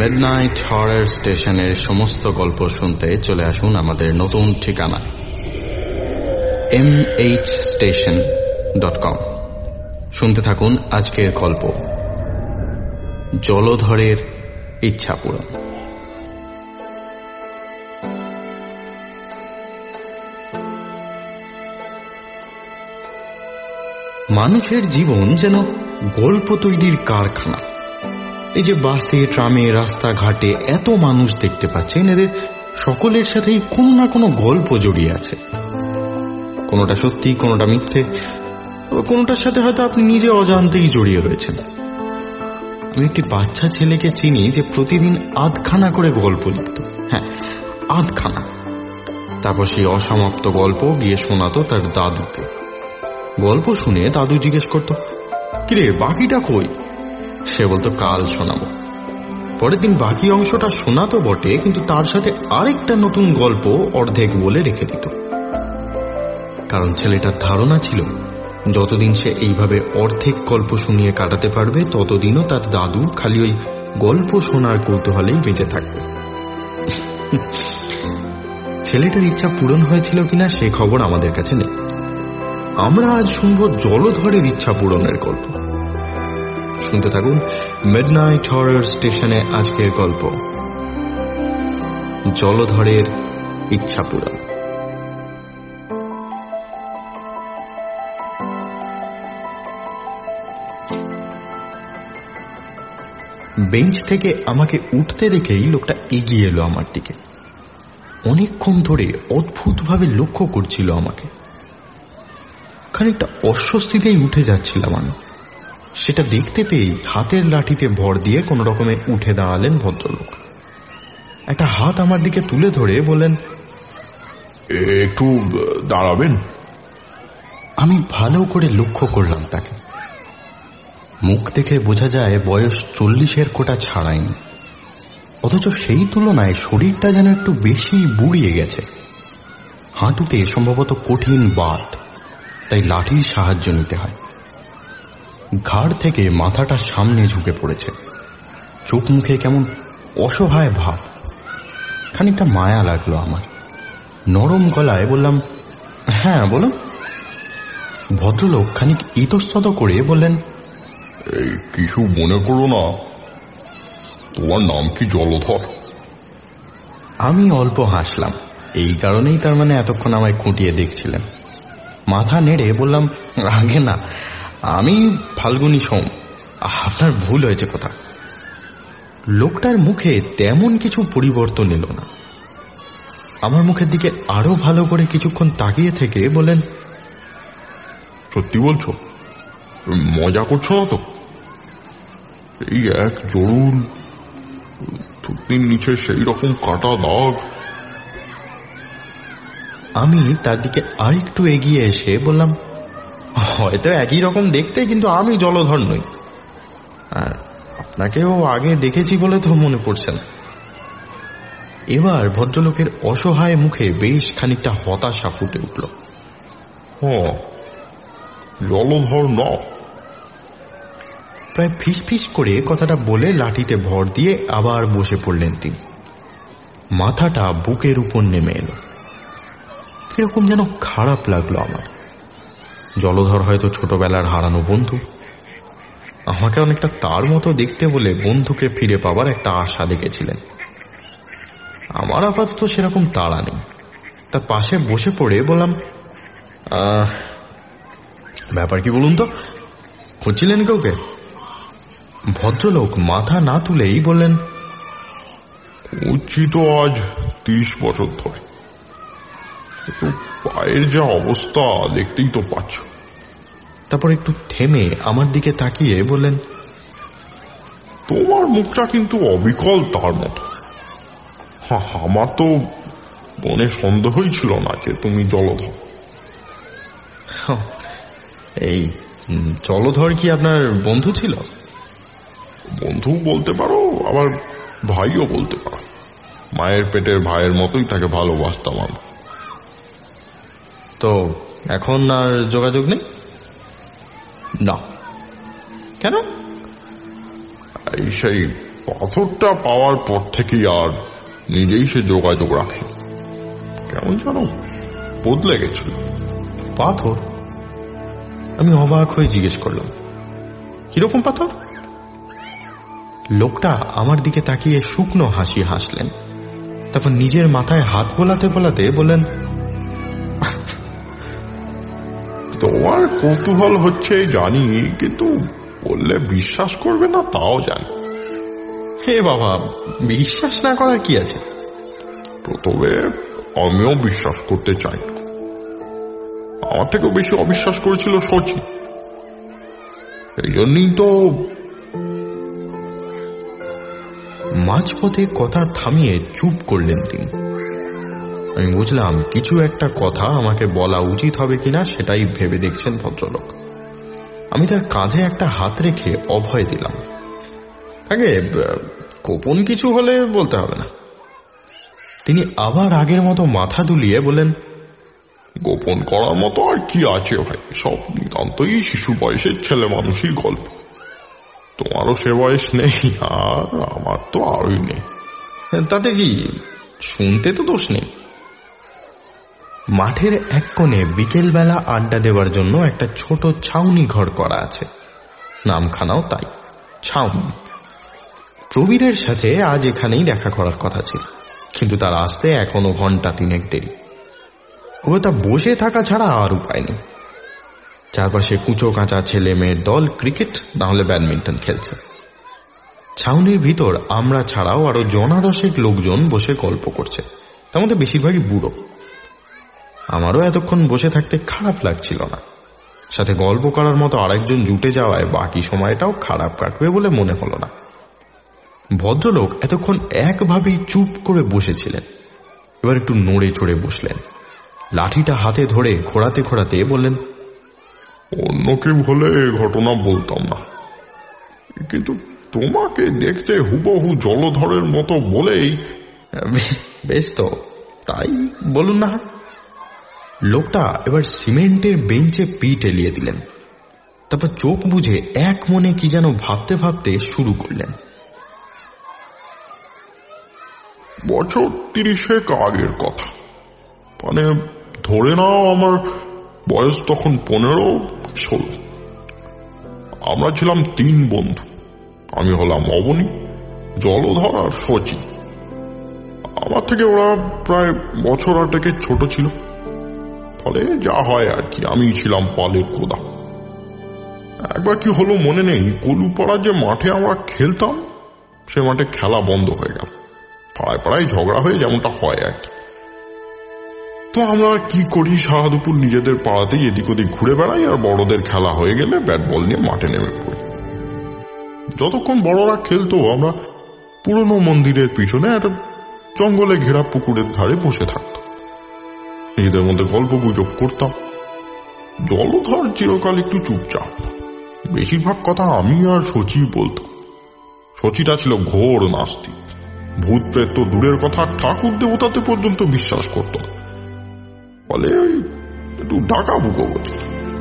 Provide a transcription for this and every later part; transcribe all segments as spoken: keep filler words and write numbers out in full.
Midnight horror স্টেশনের সমস্ত গল্প শুনতে চলে আসুন আমাদের নতুন ঠিকানা M H station dot com. শুনতে থাকুন আজকের গল্প জলধরের ইচ্ছা পূরণ। মানুষের জীবন যেন গল্প তৈরির কারখানা। এই যে বাসে, ট্রামে, রাস্তাঘাটে এত মানুষ দেখতে পাচ্ছেন, এদের সকলের সাথেই কোনো না কোনো গল্প জড়িয়ে আছে। কোনোটা সত্যি, কোনোটা মিথ্যে, কোনোটার সাথে হয়তো আপনি নিজে অজান্তেই জড়িয়ে রয়েছেন। আমি একটি বাচ্চা ছেলেকে চিনি যে প্রতিদিন আধখানা করে গল্প লিখত। হ্যাঁ, আধখানা। তারপর সেই অসমাপ্ত গল্প গিয়ে শোনাতো তার দাদুকে। গল্প শুনে দাদু জিজ্ঞেস করতো, কিরে বাকিটা কই? সে বলতো, কাল শোনাবো। পরের দিন বাকি অংশটা শোনাতো বটে, কিন্তু তার সাথে আরেকটা নতুন গল্প অর্ধেক বলে রেখে দিত। কারণ ছেলেটার ধারণা ছিল যতদিন সে এইভাবে অর্ধেক গল্প শুনিয়ে কাটাতে পারবে, ততদিনও তার দাদু খালি ওই গল্প শোনার কৌতূহলেই বেঁচে থাকবে। ছেলেটার ইচ্ছা পূরণ হয়েছিল কিনা সে খবর আমাদের কাছে নেই। আমরা আজ শুনব জলধরের ইচ্ছা পূরণের গল্প। শুনতে থাকুন মিডনাইট হরর স্টেশনে আজকের গল্প জলধরের ইচ্ছা পূরণ। বেঞ্চ থেকে আমাকে উঠতে দেখেই লোকটা এগিয়ে এলো আমার দিকে। অনেকক্ষণ ধরে অদ্ভুতভাবে লক্ষ্য করছিল আমাকে। খানিকটা অস্বস্তিতেই উঠে যাচ্ছিলাম আমি। সেটা দেখতে পেয়েই হাতের লাঠিতে ভর দিয়ে কোনো রকমে উঠে দাঁড়ালেন ভদ্রলোক। একটা হাত আমার দিকে তুলে ধরে বললেন, একটু দাঁড়াবেন? আমি ভালো করে লক্ষ্য করলাম তাকে। মুখ দেখে বোঝা যায় বয়স চল্লিশের কোটা ছাড়ায়নি, অথচ সেই তুলনায় শরীরটা যেন একটু বেশি বুড়িয়ে গেছে। হাঁটুতে সম্ভবত কঠিন বাত, তাই লাঠির সাহায্য নিতে হয়। ঘাড় থেকে মাথাটা সামনে ঝুঁকে পড়েছে, চোখ মুখে কেমন অসহায় ভাব। খানিকটা মায়া লাগলো আমার। নরম গলায় বললাম, হ্যাঁ বলুন। ভদ্রলোক খানিক ইতস্তত করে বললেন, এই কিছু মনে করো না, তোমার নাম কি জলধর? আমি অল্প হাসলাম। এই কারণেই তার মানে এতক্ষণ আমায় খুঁটিয়ে দেখছিলেন। মাথা নেড়ে বললাম, আগে না, আমি ফাল্গুনী সোম। আপনার ভুল হয়েছে কথা। লোকটার মুখে তেমন কিছু পরিবর্তন এলো না। আমার মুখের দিকে আরো ভালো করে কিছুক্ষণ তাকিয়ে থেকে বলেন, সত্যি বলছো? মজা করছো না তো? এই এক জরুল, থুতনির নিচে সেই রকম কাটা দাগ। আমি তার দিকে আরেকটু এগিয়ে এসে বললাম, হয়তো একই রকম দেখতে, কিন্তু আমি জলধর নই। আর আপনাকেও আগে দেখেছি বলে তো মনে পড়ছে না। এবার ভদ্রলোকের অসহায় মুখে বেশ খানিকটা হতাশা ফুটে উঠল। হ্যাঁ, জলধর না। প্রায় ফিস ফিস করে কথাটা বলে লাঠিতে ভর দিয়ে আবার বসে পড়লেন তিনি। মাথাটা বুকের উপর নেমে এলো। কিরকম যেন খারাপ লাগলো আমার। জলধর হয়তো ছোটবেলার হারানো বন্ধু। আমাকে অনেকটা তার মতো দেখতে বলে বন্ধুকে ফিরে পাবার একটা আশা দেখেছিলেন। আমার আপাতত সেরকম তাড়া নেই। তার পাশে বসে পড়ে বললাম, ব্যাপার কি বলুন তো, খুঁজছিলেন কাউকে? ভদ্রলোক মাথা না তুলেই বললেন, খুঁজছি তো আজ তিরিশ বছর ধরে। কিন্তু পায়ের যা অবস্থা দেখতেই তো পাচ্ছ। তারপর একটু থেমে আমার দিকে তাকিয়ে বললেন, তোমার মুখটা কিন্তু অবিকল তার মতো। আমার তো মনে সন্দেহই ছিল না যে তুমি জলধর। এই জলধর কি আপনার বন্ধু ছিল? বন্ধু বলতে পারো, আবার ভাইও বলতে পারো। মায়ের পেটের ভাইয়ের মতোই তাকে ভালোবাসতাম আমি। তো এখন আর যোগাযোগ নেই? না। কেন? এই সেই পাথরটা পাওয়ার পর থেকেই আর নিজেই সে যোগাযোগ রাখে, কেমন যেন বদলে গেছিল। পাথর? আমি অবাক হয়ে জিজ্ঞেস করলাম, কিরকম পাথর? লোকটা আমার দিকে তাকিয়ে শুকনো হাসি হাসলেন, তারপর নিজের মাথায় হাত বোলাতে বোলাতে বললেন, তোমার কৌতূহল হচ্ছে জানি, কিন্তু বললে বিশ্বাস করবে না তাও জানি। হে বাবা, বিশ্বাস না করার কি আছে? প্রথমে আমিও বিশ্বাস করতে চাই, আমার থেকেও বেশি অবিশ্বাস করেছিল শচী। এই জন্যই তো। মাঝপথে কথা থামিয়ে চুপ করলেন তিনি। আমি বুঝলাম কিছু একটা কথা আমাকে বলা উচিত হবে কিনা সেটাই ভেবে দেখছেন ভদ্রলোক। আমি তার কাঁধে একটা হাত রেখে অভয় দিলাম, আগে গোপন কিছু হলে বলতে হবে না। তিনি আবার আগের মতো মাথা দুলিয়ে বলেন, গোপন করার মতো আর কি আছে ভাই, সব নিতান্তই শিশু বয়সের ছেলে মানুষের গল্প। তোমারও সে বয়স নেই, আর আমার তো আরই নেই। তাতে কি, শুনতে তো দোষ নেই। মাঠের এক কোণে বিকেলবেলা আড্ডা দেওয়ার জন্য একটা ছোট ছাউনি ঘর করা আছে, নামখানাও তাই, ছাউনি। প্রবীরের সাথে আজ এখানেই দেখা করার কথা ছিল, কিন্তু তার আসতে এখনো ঘন্টা তিনেক দেরি। ও তা বসে থাকা ছাড়া আর উপায় নেই। চারপাশে কুচো কাঁচা ছেলে মেয়ের দল ক্রিকেট না হলে ব্যাডমিন্টন খেলছে। ছাউনির ভিতর আমরা ছাড়াও আরো জনা দশেক লোকজন বসে গল্প করছে, তার মধ্যে বেশিরভাগই বুড়ো। আমারও এতক্ষণ বসে থাকতে খারাপ লাগছিল না, সাথে গল্প করার মতো আরেকজন জুটে যাওয়ায় বাকি সময়টাও খারাপ কাটবে বলে মনে হলো না। ভদ্রলোক এতক্ষণ একভাবেই চুপ করে বসেছিলেন, এবার একটু নড়ে চড়ে বসলেন, লাঠিটা হাতে ধরে ঘোরাতে ঘোরাতে বললেন, অন্য কেউ হলে ঘটনা বলতাম না, কিন্তু তোমাকে দেখতে হুবহু জলধরের মতো বলেই। বেশ তো, তাই বলুন না। লোকটা এবার সিমেন্টের বেঞ্চে পিঠ এলিয়ে দিলেন, তারপর চোখ বুঝে এক মনে কি যেন ভাবতে ভাবতে শুরু করলেন। বছর তিরিশেক আগের কথা, মানে ধরে নাও আমার বয়স তখন পনেরো ষোলো। আমরা ছিলাম তিন বন্ধু, আমি হলাম অবনী, জলধর আর শচী। আমার থেকে ওরা প্রায় বছর আটেকের ছোট ছিল, ফলে যা হয় আর কি, আমি ছিলাম পালের কোদা। একবার কি হলো মনে নেই, কলুপাড়া যে মাঠে আমরা খেলতাম সে মাঠে খেলা বন্ধ হয়ে গেল, পাড়ায় পাড়ায় ঝগড়া হয়ে যেমনটা হয় আর কি। তো আমরা কি করি, সারা দুপুর নিজেদের পাড়াতেই এদিক ওদিক ঘুরে বেড়াই, আর বড়দের খেলা হয়ে গেলে ব্যাট বল নিয়ে মাঠে নেমে পড়ি। যতক্ষণ বড়রা খেলতো আমরা পুরনো মন্দিরের পিছনে একটা জঙ্গলে ঘেরা পুকুরের ধারে বসে থাকতাম, নিজেদের মধ্যে গল্প গুজব করতাম। জলধর চিরকাল একটু চুপচাপ, বেশিরভাগ কথা আমি আর শচী বলতাম। শচীটা ছিল ঘোর নাস্তিক, ভূত প্রেত তো দূরের কথা, ঠাকুর দেবতাতে পর্যন্ত বিশ্বাস করত, ফলে একটু ঢাকা বুকো বলছিল।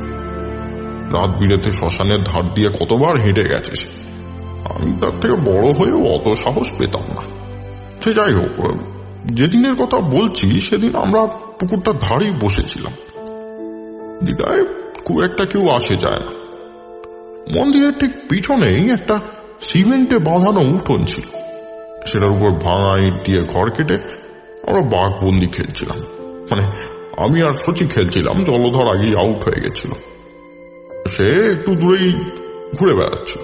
রাত বিরেতে শ্মশানের ধার দিয়ে কতবার হেঁটে গেছে সে, আমি তার থেকে বড় হয়েও অত সাহস পেতাম না। সে যাই হোক, যেদিনের কথা বলছি সেদিন আমরা পুকুরটার ধারেই বসেছিলাম। দিদায় খুব একটা কেউ আসে যায় না। মন্দিরের ঠিক পিছনেই একটা সিমেন্টে বাঁধানো উঠোন ছিল, সেটার উপর ভাঙা ইট দিয়ে ঘর কেটে আমরা বাঘবন্দি খেলছিলাম। মানে আমি আর শচী খেলছিলাম, জলধর আগেই আউট হয়ে গেছিল, সে একটু দূরেই ঘুরে বেড়াচ্ছিল।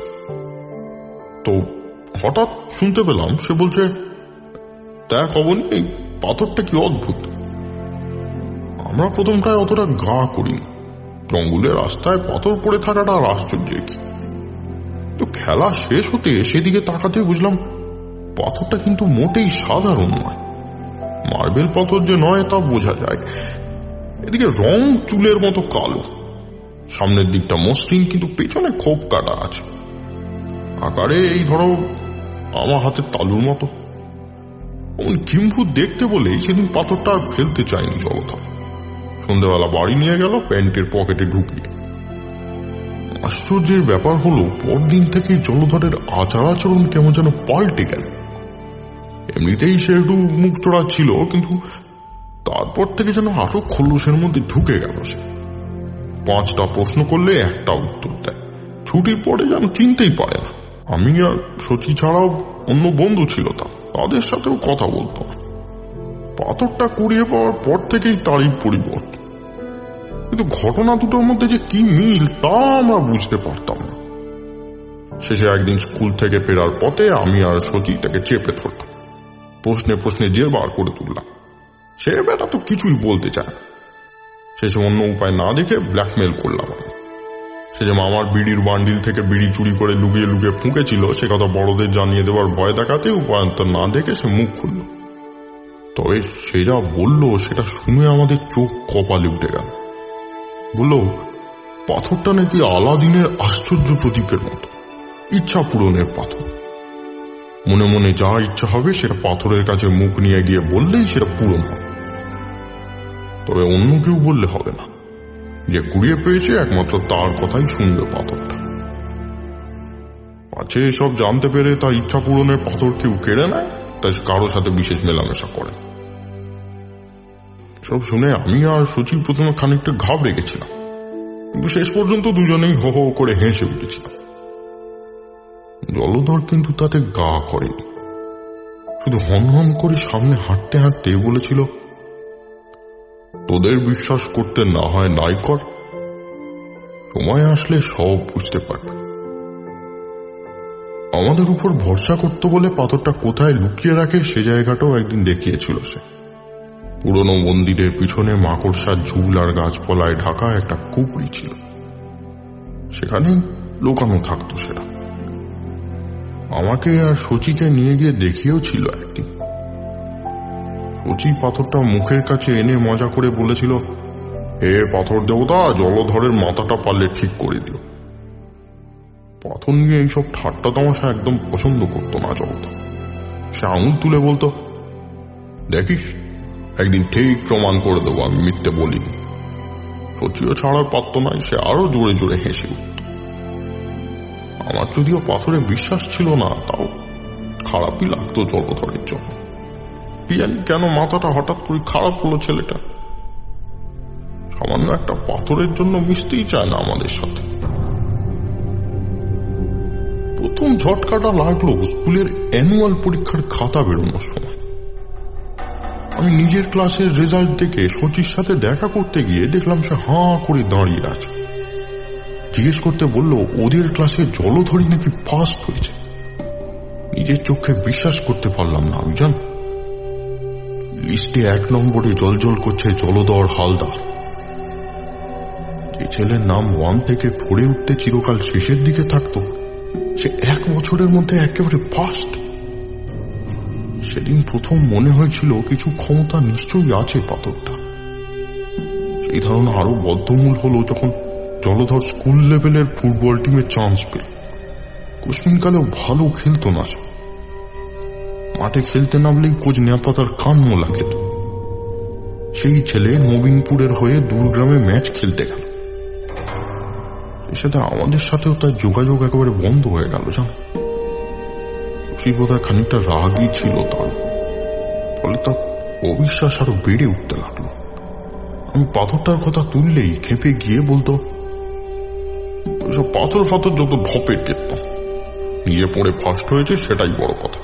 তো হঠাৎ শুনতে পেলাম সে বলছে, দেখ অবনী, এই পাথরটা কি অদ্ভুত। আমরা প্রথমটায় অতটা গা করিনি, জঙ্গলের রাস্তায় পাথর পড়ে থাকাটা আর আশ্চর্য কি। তো খেলা শেষ হতে সেদিকে তাকাতে বুঝলাম পাথরটা কিন্তু মোটেই সাধারণ নয়। মার্বেল পাথর যে নয় তা বোঝা যায়। এদিকে রং চুলের মতো কালো, সামনের দিকটা মসৃণ, কিন্তু পেছনে খোপ কাটা আছে। আকারে এই ধরো আমার হাতের তালুর মতো। কিম্ভূত দেখতে বলেই সেদিন পাথরটা আর ফেলতে চায়নি জগৎ। সন্ধ্যাবেলা বাড়ি নিয়ে গেল প্যান্টের পকেটে ঢুকিয়ে। আশ্চর্যের ব্যাপার হলো পরদিন থেকে জলধরের আচার আচরণ কেমন যেন পাল্টে গেল। এমনিতেই সে একটু মুখ চড়া ছিল, কিন্তু তারপর থেকে যেন আরো খোলসের মধ্যে ঢুকে গেল। সে পাঁচটা প্রশ্ন করলে একটা উত্তর দেয়, ছুটির পরে যেন চিনতেই পারে না। আমি আর সচি ছাড়াও অন্য বন্ধু ছিল তার, তাদের সাথেও কথা বলতো। পাথরটা কুড়িয়ে পাওয়ার পর থেকেই তারই পরিবর্তন, কিন্তু ঘটনা দুটোর মধ্যে যে কি মিল তা আমরা বুঝতে পারতাম না। শেষে একদিন স্কুল থেকে ফেরার পথে আমি আর সচি তাকে চেপে ধরলাম, প্রশ্নে প্রশ্নে জের বার করে তুললাম। সে বেটা তো কিছুই বলতে চায়। শেষে অন্য উপায় না দেখে ব্ল্যাকমেল করলাম। সে যে মামার বিড়ির বান্ডিল থেকে বিড়ি চুরি করে লুকিয়ে লুকিয়ে ফুঁকেছিল সে কথা বড়দের জানিয়ে দেওয়ার ভয় দেখাতে উপায়ন্তর না দেখে সে মুখ খুলল। তবে সে যা বলল সেটা শুনে আমাদের চোখ কপালে উঠে গেল। বলল পাথরটা নাকি আলাদিনের আশ্চর্য প্রদীপের মতো, ইচ্ছা পূরণের পাথর। মনে মনে যা ইচ্ছা হবে সেটা পাথরের কাছে মুখ নিয়ে গিয়ে বললেই সেটা পূরণ হবে। তবে অন্য কেউ বললে হবে না, যে কুড়িয়ে পেয়েছে একমাত্র তার কথাই শুনবে পাথরটা। আছে এসব জানতে পেরে তার ইচ্ছা পূরণের পাথর কেউ কেড়ে নেয়, তাই কারো সাথে বিশেষ মেলামেশা করে। সব শুনে আমি আর সচি প্রথমে খানিকটা ঘাবড়ে গেছিলাম, কিন্তু শেষ পর্যন্ত দুজনেই হো হো করে হেসে উঠেছিলাম। জলধর কিন্তু তাতে গা করেনি, শুধু হন হন করে সামনে হাঁটতে হাঁটতে বলেছিল, তোদের বিশ্বাস করতে না হয় নাই কর, সময় আসলে সব বুঝতে পারবে। আমাদের উপর ভরসা করতে বলে পাথরটা কোথায় লুকিয়ে রাখে সে জায়গাটাও একদিন দেখিয়েছিল সে। পুরনো মন্দিরের পিছনে মাকড়সার ঝুল আর গাছপালায় ঢাকা একটা কুপড়ি ছিল, সেখানে লুকানো থাকতো সেটা। আমাকে আর সচিকে নিয়ে গিয়ে দেখিয়েও ছিল একদিন। সচি পাথরটা মুখের কাছে এনে মজা করে বলেছিল, এ পাথর দেবতা জলধরের মাথাটা পারলে ঠিক করে দিল। পাথর নিয়ে এইসব ঠাট্টা তামাশা একদম পছন্দ করতো না জলধর। সে আঙুল তুলে বলতো, দেখিস একদিন ঠিক প্রমাণ করে দেবো আমি মিথ্যে বলিনি। সচিও ছাড়ার পারত নাই, সে আরো জোরে জোরে হেসে উঠত। আমার যদিও পাথরে বিশ্বাস ছিল না, তাও খারাপই লাগতো জলধরের জন্য। কি জানি কেন মাথাটা হঠাৎ করে খারাপ হলো ছেলেটা। সামান্য একটা পাথরের জন্য মিশতেই চায় না আমাদের সাথে। প্রথম ঝটকাটা লাগলো স্কুলের অ্যানুয়াল পরীক্ষার খাতা বেরোনোর সময়। আমি নিজের ক্লাসের রেজাল্ট দেখে সচির সাথে দেখা করতে গিয়ে দেখলাম সে হাঁ করে দাঁড়িয়ে আছে। জিজ্ঞেস করতে বলল ওদের ক্লাসে জলধরি নাকি ফার্স্ট হয়েছে। নিজের চোখে বিশ্বাস করতে পারলাম না আমি, জান। লিস্টে এক নম্বরে জলজল করছে জলধর হালদার। যে ছেলের নাম ওয়ান থেকে ফোরে উঠতে চিরকাল শেষের দিকে থাকতো, সে এক বছরের মধ্যে একেবারে ফার্স্ট। সেদিন প্রথম মনে হয়েছিল কিছু ক্ষমতা নিশ্চয়ই আছে পাথরটা। সেই ধারণা আরো বদ্ধমূল হলো যখন জলধর স্কুল লেভেলের ফুটবল টিমে চান্স পেল। কোশ্চিনকালেও ভালো খেলতো না সে। মাঠে খেলতে নামলেই কোচ নেপাতার কান মোলা খেত। সেই ছেলে নবীনপুরের হয়ে দূরগ্রামে ম্যাচ খেলতে গেল। সেটা আমাদের সাথেও তার যোগাযোগ একেবারে বন্ধ হয়ে গেল, জান। সেই বোধহয় খানিকটা রাগই ছিল তার, ফলে তার অবিশ্বাস আরো বেড়ে উঠতে লাগলো। আমি পাথরটার কথা তুললেই খেপে গিয়ে বলতো, ওইসব পাথর ফাথর যত ঢপের কেত, নিজে পড়ে ফার্স্ট হয়েছে সেটাই বড় কথা।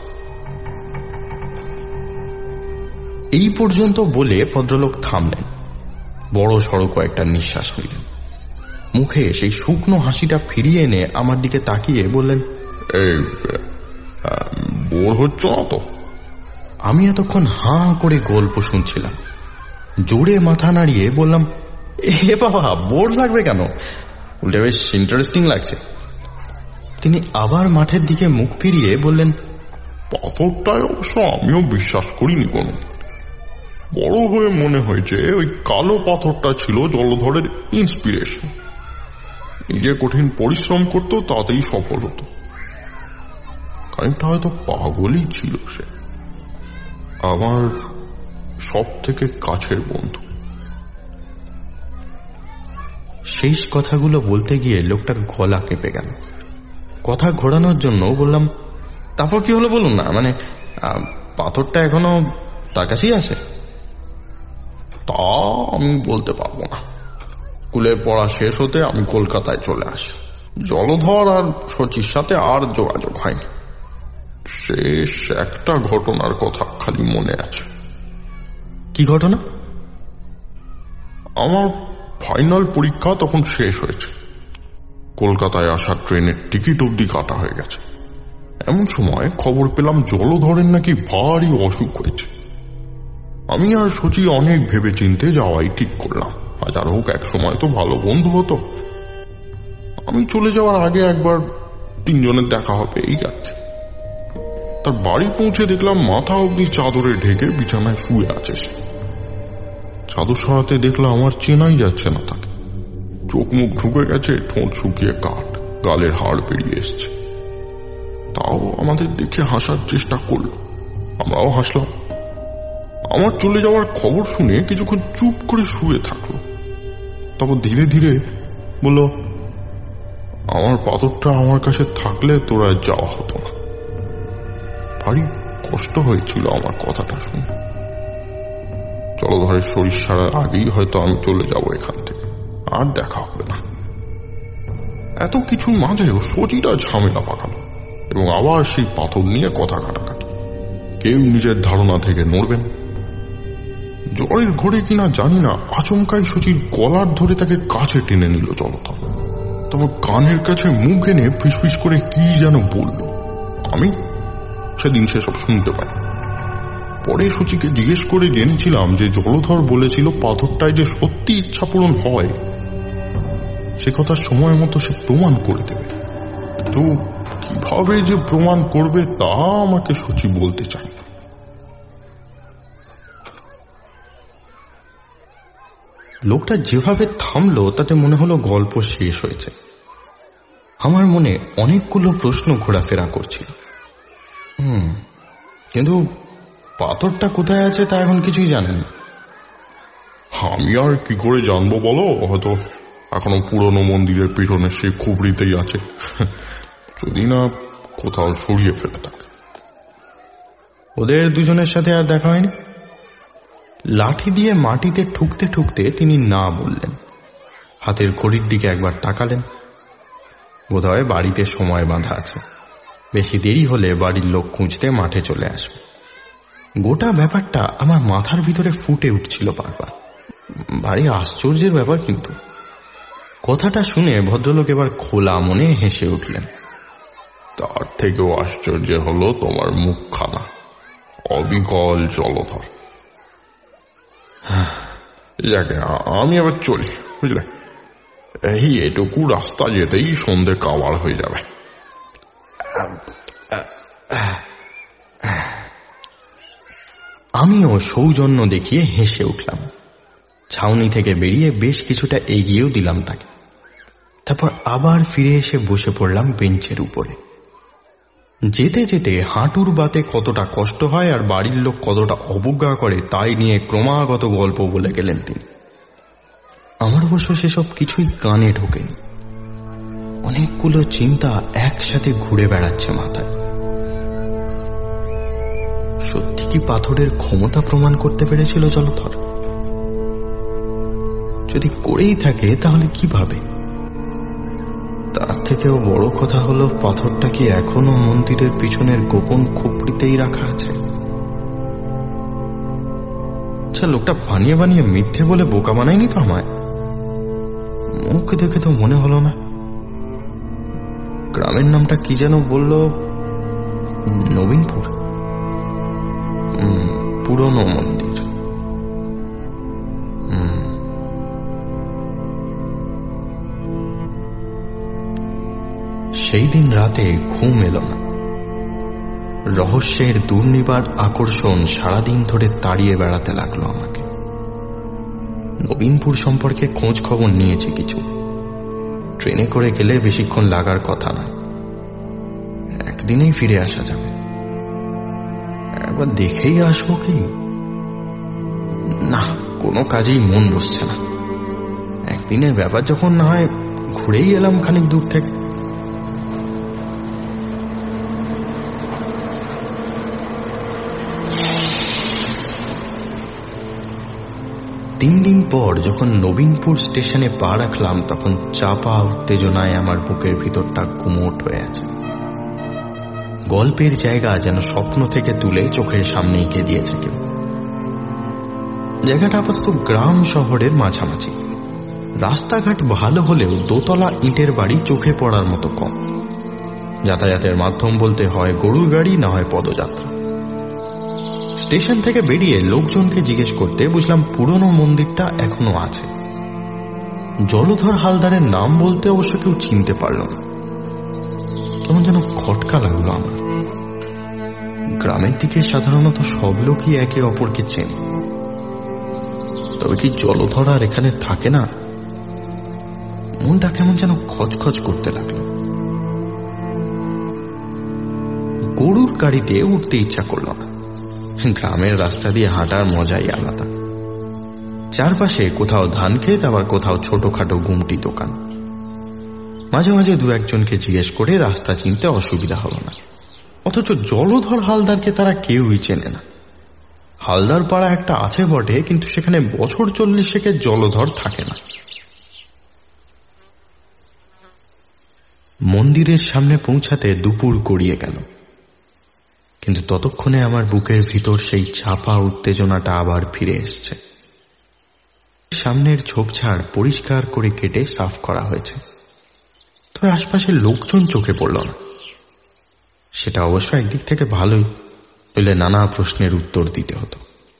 এই পর্যন্ত বলে ভদ্রলোক থামলেন, বড় সড়ো কয়েকটা নিঃশ্বাস হইলেন। মুখে সেই শুকনো হাসিটা ফিরিয়ে এনে আমার দিকে তাকিয়ে বললেন, এই বোর হচ্ছ না তো? আমি এতক্ষণ হাঁ করে গল্প শুনছিলাম। জোরে মাথা নাড়িয়ে বললাম, এ বাবা, বোর লাগবে কেন, উল্টে বেশ ইন্টারেস্টিং লাগছে। তিনি আবার মাঠের দিকে মুখ ফিরিয়ে বললেন, পাথরটায় অবশ্য আমিও বিশ্বাস করিনি কোন। বড় হয়ে মনে হয়েছে ওই কালো পাথরটা ছিল জলধরের ইন্সপিরেশন। নিজে কঠিন পরিশ্রম করতো, তাতেই সফল হতো। খানিকটা হয়তো পাগলই ছিল সে। আমার সব থেকে কাছের বন্ধু। শেষ কথাগুলো বলতে গিয়ে লোকটার গলা কেঁপে গেল। কথা ঘোরানোর জন্য বললাম, তারপর কি হলো বলুন না, মানে পাথরটা এখনো তার কাছেই আছে? তা আমি বলতে পারবো না। স্কুলের পড়া শেষ হতে আমি কলকাতায় চলে আসি। জলধর আর শচীর সাথে আর যোগাযোগ হয়নি। শেষ একটা ঘটনার কথা খালি মনে আছে। কি ঘটনা? আমার ফাইনাল পরীক্ষা তখন শেষ হয়েছে। কলকাতায় আসার ট্রেনের টিকিট অবধি কাটা হয়ে গেছে। এমন সময় খবর পেলাম জলধরের নাকি ভারী অসুখ হয়েছে। আমি আর শচী অনেক ভেবে চিনতে যাওয়াই ঠিক করলাম। হাজার হোক এক সময় তো ভালো বন্ধু হতো। আমি চলে যাওয়ার আগে একবার তিনজনের দেখা হবে এই আছে। তার বাড়ি পৌঁছে দেখলাম মাথা অবধি চাদরে ঢেকে বিছানায় শুয়ে আছে সে। চাদর সরাতে দেখলাম আমার চেনাই যাচ্ছে না তাকে। চোখ মুখ ঢুকে গেছে, ঠোঁট শুকিয়ে কাঠ, গালের হাড় বেরিয়ে এসছে। তাও আমাদের দেখে হাসার চেষ্টা করল, আমরাও হাসলাম। আমার চলে যাওয়ার খবর শুনে কিছুক্ষণ চুপ করে শুয়ে থাকলো। তারপর ধীরে ধীরে বলল, আমার পাথরটা আমার কাছে থাকলে তোরা যাওয়া হতো না। ভারী কষ্ট হয়েছিল আমার কথাটা শুনে। জলধরের শরীর সারার আগেই হয়তো আমি চলে যাব এখান থেকে, আর দেখা হবে না। এত কিছুর মাঝেও শচীটা ঝামেলা পাকালো এবং আবার সেই পাথর নিয়ে কথা কাটাকাটি। কেউ নিজের ধারণা থেকে নড়বেন। জ্বরের ঘোরে কিনা জানি না, আচমকাই শচীর গলার ধরে তাকে কাছে টেনে নিল জলধর। তারপর কানের কাছে মুখ এনে ফিসফিস করে কি যেন বলল। আমি সেদিন সেসব শুনতে পাই। পরে শচীকে জিজ্ঞেস করে জেনেছিলাম যে জলধর বলেছিল পাথরটায় যে সত্যি ইচ্ছা পূরণ হয় সে কথা সময় মতো সে প্রমাণ করে দেবে। তো কিভাবে যে প্রমাণ করবে তা আমাকে শচী বলতে চাই না। লোকটা যেভাবে থামলো তাতে মনে হলো গল্প শেষ হয়েছে। আমার মনে অনেকগুলো প্রশ্ন ঘোরাফেরা করছিল। হুম কিন্তু পাথরটা কোথায় আছে তা এখন কিছুই জানেন। আমি আর কি করে জানবো বলো? হয়তো এখনো পুরনো মন্দিরের পিছনে সে খুবড়িতেই আছে, যদি না কোথাও সরিয়ে ফেলে থাকে। ওদের দুজনের সাথে আর দেখা হয়নি? লাঠি দিয়ে মাটিতে ঠুকতে ঠুকতে তিনি না বললেন। হাতের ঘড়ির দিকে একবার তাকালেন। বোধহয় বাড়িতে সময় বাঁধা আছে, বেশি দেরি হলে বাড়ির লোক খুঁজতে মাঠে চলে আসবে। গোটা ব্যাপারটা আমার মাথার ভিতরে ফুটে উঠছিল বারবার। ভারী আশ্চর্যের ব্যাপার। কিন্তু কথাটা শুনে ভদ্রলোক এবার খোলা মনে হেসে উঠলেন। তার থেকেও আশ্চর্যের হলো তোমার মুখখানা, অবিকল জলধর। যাকে আমি আবার চলি, বুঝলে? এই এটুকু রাস্তা যেতেই সন্ধে কাবার হয়ে যাবে। আমিও সৌজন্য দেখিয়ে হেসে উঠলাম। ছাউনি থেকে বেরিয়ে বেশ কিছুটা এগিয়েও দিলাম তাকে। তারপর আবার ফিরে এসে বসে পড়লাম বেঞ্চের উপরে। যেতে যেতে হাঁটুর বাতে কতটা কষ্ট হয় আর বাড়ির লোক কতটা অবজ্ঞা করে তাই নিয়ে ক্রমাগত গল্প বলে গেলেন তিনি। আমার অবশ্য সেসব কিছুই কানে ঢোকেনি। অনেকগুলো চিন্তা একসাথে ঘুরে বেড়াচ্ছে মাথায়। সত্যি কি পাথরের ক্ষমতা প্রমাণ করতে পেরেছিল জলধর? যদি করেই থাকে তাহলে কিভাবে? তার থেকেও বড় কথা হলো পাথরটা কি এখনো মন্দিরের পিছনের গোপন খুপড়িতেই রাখা আছে? আচ্ছা, লোকটা বানিয়ে বানিয়ে মিথ্যে বলে বোকা বানায়নি তো আমায়? মুখ দেখে তো মনে হলো না। গ্রামের নামটা কি যেন বলল? নবীনপুর। পুরনো মন্দির। সেই দিন রাতে ঘুম এলো না। রহস্যের দুর্নিবার আকর্ষণ সারাদিন ধরে তাড়িয়ে বেড়াতে লাগলো আমাকে। নবীনপুর সম্পর্কে খোঁজ খবর নিয়েছি কিছু। ট্রেনে করে গেলে বেশিক্ষণ লাগার কথা না, একদিনেই ফিরে আসা যাবে। একবার দেখেই আসবো কি? না, কোনো কাজেই মন বসছে না। একদিনের ব্যাপার যখন, না হয় ঘুরেই এলাম খানিক দূর থেকে। তিন দিন পর যখন নবীনপুর স্টেশনে পা রাখলাম, তখন চাপা উত্তেজনায় আমার বুকের ভিতরটা গুমোট হয়ে আছে। গল্পের জায়গা যেন স্বপ্ন থেকে তুলে চোখের সামনে এঁকে দিয়েছে কেউ। জায়গাটা আপাতত গ্রাম শহরের মাঝামাঝি। রাস্তাঘাট ভালো হলেও দোতলা ইটের বাড়ি চোখে পড়ার মতো কম। যাতায়াতের মাধ্যম বলতে হয় গরুর গাড়ি, না হয় পদযাত্রা। স্টেশন থেকে বেরিয়ে লোকজনকে জিজ্ঞেস করতে বুঝলাম পুরনো মন্দিরটা এখনো আছে। জলধর হালদারের নাম বলতে অবশ্য কেউ চিনতে পারল না। কেমন যেন খটকা লাগলো আমার। গ্রামের দিকে সাধারণত সব লোকই একে অপরকে চেনে, তবে কি জলধর আর এখানে থাকে না? মনটা কেমন যেন খচখচ করতে লাগলো। গরুর গাড়িতে উঠতে ইচ্ছা করল না। গ্রামের রাস্তা দিয়ে হাঁটার মজাই আলাদা। চারপাশে কোথাও ধান ক্ষেত, আবার কোথাও ছোটখাটো গুমটি দোকান। মাঝে মাঝে দু একজনকে জিজ্ঞেস করে রাস্তা চিনতে অসুবিধা হল না। অথচ জলধর হালদারকে তারা কেউই চেনে না। হালদার পাড়া একটা আছে বটে, কিন্তু সেখানে বছর চল্লিশেকে জলধর থাকে না। মন্দিরের সামনে পৌঁছাতে দুপুর গড়িয়ে গেল, কিন্তু ততক্ষণে আমার বুকের ভিতর সেই চাপা উত্তেজনাটা আবার ফিরে এসছে। সামনের ঝোপঝাড় পরিষ্কার করে কেটে সাফ করা হয়েছে, তবে আশপাশের লোকজন চোখে পড়ল না। সেটা অবশ্য একদিক থেকে ভালোই, হইলে নানা প্রশ্নের উত্তর দিতে হতো।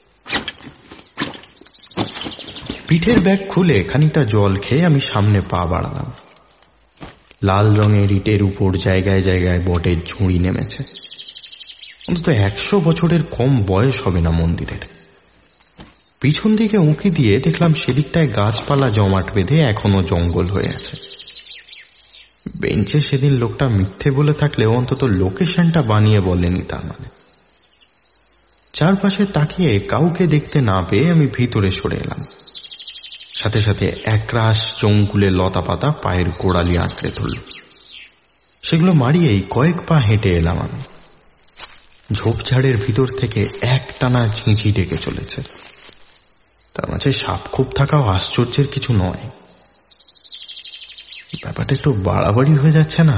পিঠের ব্যাগ খুলে খানিকটা জল খেয়ে আমি সামনে পা বাড়ালাম। লাল রঙের ইটের উপর জায়গায় জায়গায় বটের ঝুড়ি নেমেছে। অন্তত একশো বছরের কম বয়স হবে না মন্দিরের। পিছন দিকে উঁকি দিয়ে দেখলাম সেদিকটায় গাছপালা জমাট বেঁধে এখনো জঙ্গল হয়ে আছে। বেঞ্চে সেদিন লোকটা মিথ্যে বলে থাকলেও অন্তত লোকেশনটা বানিয়ে বলেনি তার মানে। চারপাশে তাকিয়ে কাউকে দেখতে না পেয়ে আমি ভিতরে সরে এলাম। সাথে সাথে একরাশ জঙ্গুলে লতা পাতা পায়ের গোড়ালি আঁকড়ে ধরল। সেগুলো মারিয়েই কয়েক পা হেঁটে এলাম আমি। ঝোপঝাড়ের ভিতর থেকে এক টানা ঝিঁঝি ডেকে চলেছে। তার মাঝে সাপ খুব থাকাও আশ্চর্যের কিছু নয়। ব্যাপারটা একটু বাড়াবাড়ি হয়ে যাচ্ছে না?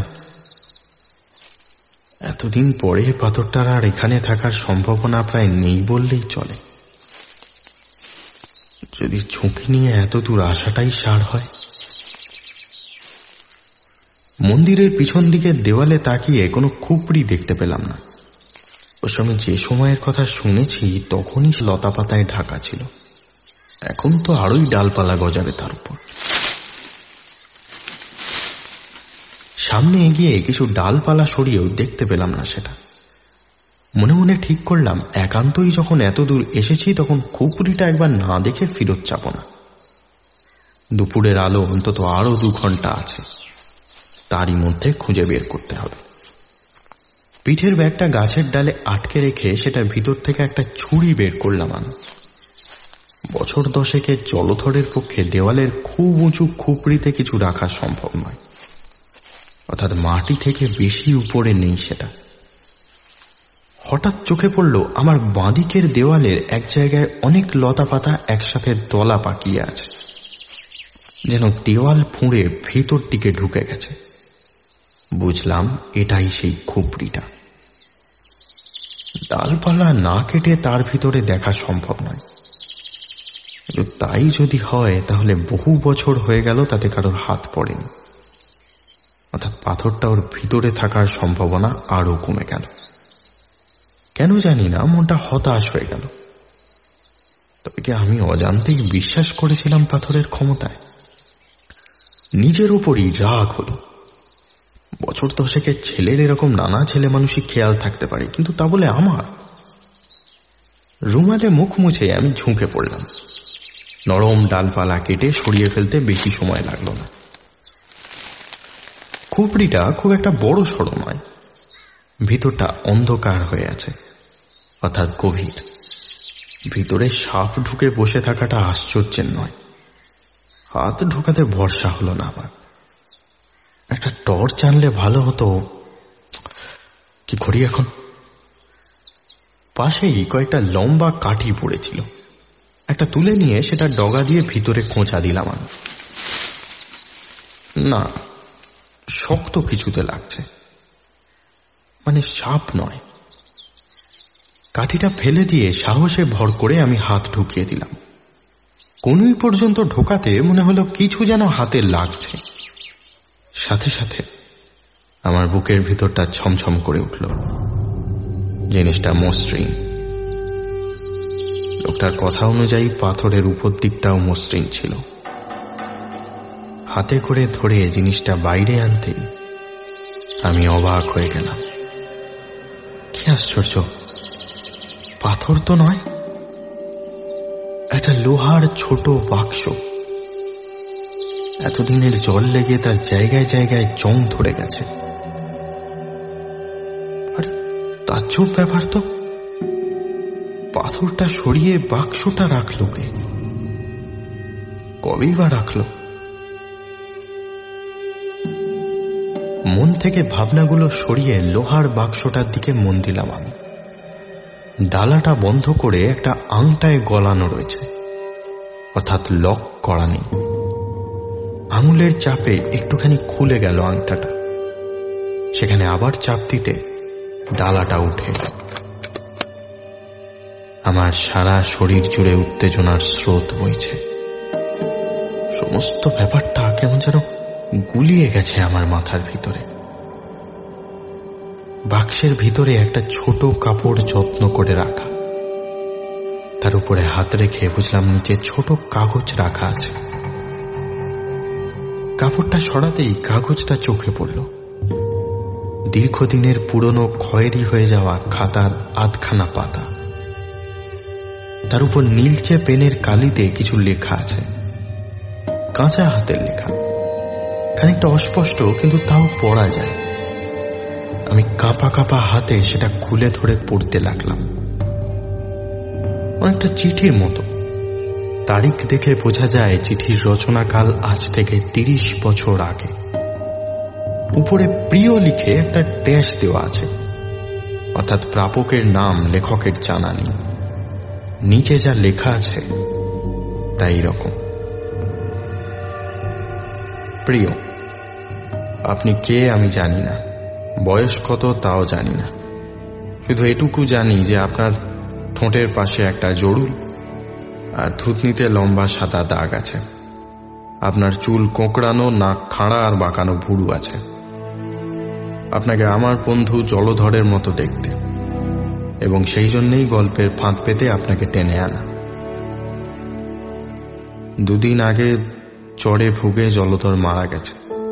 এতদিন পরে পাথরটার আর এখানে থাকার সম্ভাবনা প্রায় নেই বললেই চলে। যদি ঝুঁকি নিয়ে এত দূর আসাটাই সার হয়। মন্দিরের পিছন দিকে দেওয়ালে তাকিয়ে কোনো খুপড়ি দেখতে পেলাম না। ওর সঙ্গে যে সময়ের কথা শুনেছি তখনই লতা পাতায় ঢাকা ছিল। এখন তো আরোই ডালপালা গজাবে তার উপর। সামনে এগিয়ে কিছু ডালপালা সরিয়েও দেখতে পেলাম না সেটা। মনে মনে ঠিক করলাম একান্তই যখন এত দূর এসেছি তখন খুপড়িটা একবার না দেখে ফিরত যাব না। দুপুরের আলো অন্তত আরো দু ঘন্টা আছে, তারই মধ্যে খুঁজে বের করতে হবে। পিঠের ব্যাগটা গাছের ডালে আটকে রেখে সেটার ভিতর থেকে একটা ছুরি বের করলাম আমি। বছর দশেকের জলধরের পক্ষে দেওয়ালের খুব উঁচু খুপড়িতে কিছু রাখা সম্ভব নয়, অর্থাৎ মাটি থেকে বেশি উপরে নেই সেটা। হঠাৎ চোখে পড়ল আমার বাঁদিকের দেওয়ালের এক জায়গায় অনেক লতা পাতা একসাথে দলা পাকিয়ে আছে, যেন দেওয়াল ফুঁড়ে ভেতর দিকে ঢুকে গেছে। বুঝলাম এটাই সেই খুপড়িটা। ডালপালা না কেটে তার ভিতরে দেখা সম্ভব নয়, কিন্তু তাই যদি হয় তাহলে বহু বছর হয়ে গেল তাতে কারোর হাত পড়েনি, অর্থাৎ পাথরটা ওর ভিতরে থাকার সম্ভাবনা আরো কমে গেল। কেন জানি না মনটা হতাশ হয়ে গেল। তবে কি আমি অজান্তেই বিশ্বাস করেছিলাম পাথরের ক্ষমতায়? নিজের উপরই রাগ হল। বছর দশেকের ছেলের এরকম নানা ছেলে মানুষই খেয়াল থাকতে পারে, কিন্তু তা বলে আমার? রুমালে মুখ মুছে আমি ঝুঁকে পড়লাম। নরম ডালপালা কেটে সরিয়ে ফেলতে বেশি সময় লাগলো না। খুপড়িটা খুব একটা বড় সড়ো নয়, ভিতরটা অন্ধকার হয়ে আছে, অর্থাৎ গভীর। ভিতরে সাপ ঢুকে বসে থাকাটা আশ্চর্যের নয়। হাত ঢোকাতে ভরসা হলো না আমার। একটা টর্চ আনলে ভালো হতো, কি করি এখন? পাশেই কয়েকটা লম্বা কাঠি পড়েছিল, একটা তুলে নিয়ে সেটা ডগা দিয়ে ভিতরে খোঁচা দিলাম আমি। না, শক্ত কিছুতে লাগছে, মানে সাপ নয়। কাঠিটা ফেলে দিয়ে সাহসে ভর করে আমি হাত ঢুকিয়ে দিলাম। কোনই পর্যন্ত ঢোকাতে মনে হলো কিছু যেন হাতে লাগছে। সাথে সাথে আমার বুকের ভিতরটা ছমছম করে উঠল। জিনিসটা মসৃণ। লোকটার কথা অনুযায়ী পাথরের উপর দিকটাও মসৃণ ছিল। হাতে করে ধরে জিনিসটা বাইরে আনতে আমি অবাক হয়ে গেলাম। কি আশ্চর্য, পাথর তো নয়, একটা লোহার ছোট বাক্স। এতদিনের জল লেগে তার জায়গায় জায়গায় জং ধরে গেছে। আর তাজ্জব ব্যাপার তো, পাথরটা সরিয়ে বাক্সটা রাখলো কে? কবেই বা রাখলো? মন থেকে ভাবনাগুলো সরিয়ে লোহার বাক্সটার দিকে মন দিলাম আমি। ডালাটা বন্ধ করে একটা আংটায় গলানো রয়েছে, অর্থাৎ লক করা নেই। আঙুলের চাপে একটুখানি খুলে গেল আংটাটা। সেখানে আবার চাপ দিতে ডালাটা উঠে এল। আমার সারা শরীর জুড়ে উত্তেজনার স্রোত বইছে। সমস্ত ব্যাপারটা কেমন যেন গুলিয়ে গেছে আমার মাথার ভিতরে। বাক্সের ভিতরে একটা ছোট কাপড় যত্ন করে রাখা, তার উপরে হাত রেখে বুঝলাম নিচে ছোট কাগজ রাখা আছে। কাপড়টা সরাতেই কাগজটা চোখে পড়ল। দীর্ঘদিনের পুরনো খয়েরি হয়ে যাওয়া খাতার আধখানা পাতা, তার উপর নীলচে পেনের কালিতে কিছু লেখা আছে, কাঁচা হাতের লেখা, খানিকটা অস্পষ্ট কিন্তু তাও পড়া যায়। আমি কাঁপা কাঁপা হাতে সেটা খুলে ধরে পড়তে লাগলাম। অনেকটা চিঠির মতো। তারিখ দেখে বোঝা যায় চিঠির রচনাকাল আজ থেকে তিরিশ বছর আগে। উপরে প্রিয় লিখে একটা ড্যাশ দেওয়া আছে, অর্থাৎ প্রাপকের নাম লেখকের জানা নেই। নিচে যা লেখা আছে তাই রকম। প্রিয়, আপনি কে আমি জানি না, বয়স কত তাও জানি না, শুধু এটুকু জানি যে আপনার ঠোঁটের পাশে একটা জড়ুল আর থুতনিতে লম্বা সাদা দাগ আছে। আপনার চুল কোঁকড়ানো, নাক খাড়া আর বাঁকানো ভুরু আছে। আপনাকে আমার বন্ধু জলধরের মতো দেখতে, এবং সেই জন্যই গল্পের ফাঁদ পেতে আপনাকে টেনে আনা। দুদিন আগে চড়ে ভুগে জলধর মারা গেছে।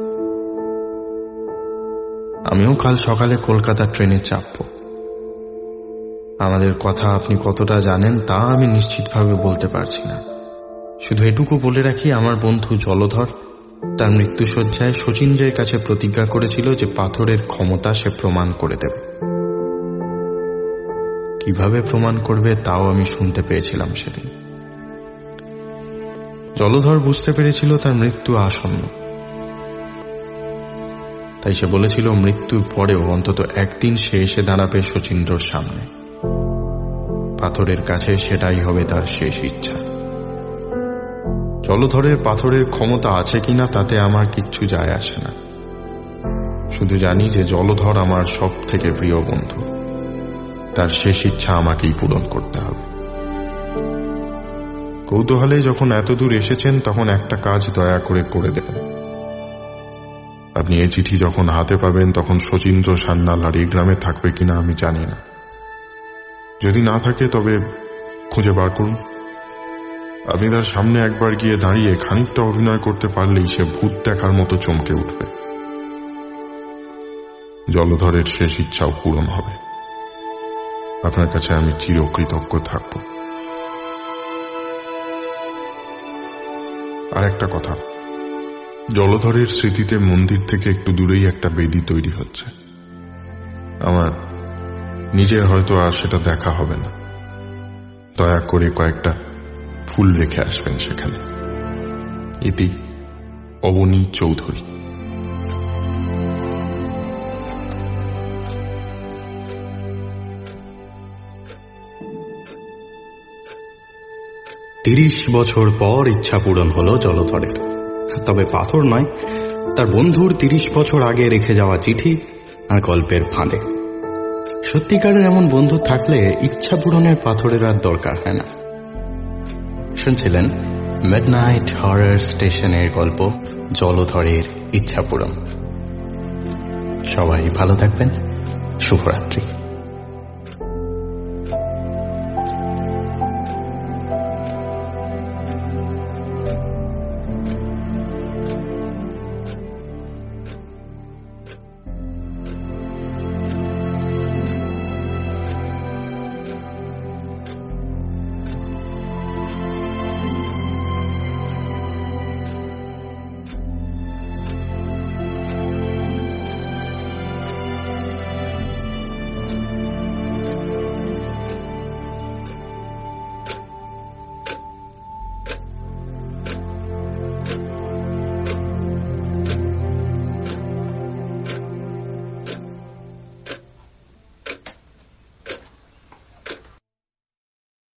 আমিও কাল সকালে কলকাতা ট্রেনে চাপব। আমাদের কথা আপনি কতটা জানেন তা আমি নিশ্চিতভাবে বলতে পারছি না। শুধু এটুকু বলে রাখি, আমার বন্ধু জলধর তার মৃত্যুশয্যায় শচীন্দ্রের কাছে প্রতিজ্ঞা করেছিল যে পাথরের ক্ষমতা সে প্রমাণ করে দেবে। কিভাবে প্রমাণ করবে তাও আমি শুনতে পেয়েছিলাম সেদিন। জলধর বুঝতে পেরেছিল তার মৃত্যু আসন্ন, তাই সে বলেছিল মৃত্যুর পরেও অন্তত একদিন সে এসে দাঁড়াবে শচীন্দ্রর সামনে। পাথরের কাছে সেটাই হবে তার শেষ ইচ্ছা। জলধরের পাথরের ক্ষমতা আছে কিনা তাতে আমার কিচ্ছু যায় আসে না। শুধু জানি যে জলধর আমার সব থেকে প্রিয় বন্ধু, তার শেষ ইচ্ছা আমাকেই পূরণ করতে হবে। কৌতূহলে যখন এতদূর এসেছেন তখন একটা কাজ দয়া করে করে দেবেন। আপনি এই চিঠি যখন হাতে পাবেন তখন শচীন্দ্র সান্যাল আর এই গ্রামে থাকবে কিনা আমি জানি না। যদি না থাকে তবে খুঁজে বার করুন। আপনি তার সামনে একবার গিয়ে দাঁড়িয়ে খানিকটা অভিনয় করতে পারলেই সে ভূত দেখার মতো চমকে উঠবে। জলধরের শেষ ইচ্ছাও পূরণ হবে। আপনার কাছে আমি চিরকৃতজ্ঞ থাকব। আর একটা কথা, জলধরের স্মৃতিতে মন্দির থেকে একটু দূরেই একটা বেদি তৈরি হচ্ছে। আমার নিজের হয়তো আর সেটা দেখা হবে না। দয়া করে কয়েকটা ফুল রেখে আসবেন সেখানে। ইতি অবনী চৌধুরী। তিরিশ বছর পর ইচ্ছা পূরণ হলো জলধরের, তবে পাথর নয়, তার বন্ধুর তিরিশ বছর আগে রেখে যাওয়া চিঠি আর গল্পের ফাঁদে। সত্যিকারের এমন বন্ধু থাকলে ইচ্ছা পূরণের পাথরের আর দরকার হয় না। শুনছিলেন মিডনাইট হরর স্টেশনের গল্প জলধরের ইচ্ছা পূরণ। সবাই ভালো থাকবেন। শুভরাত্রি।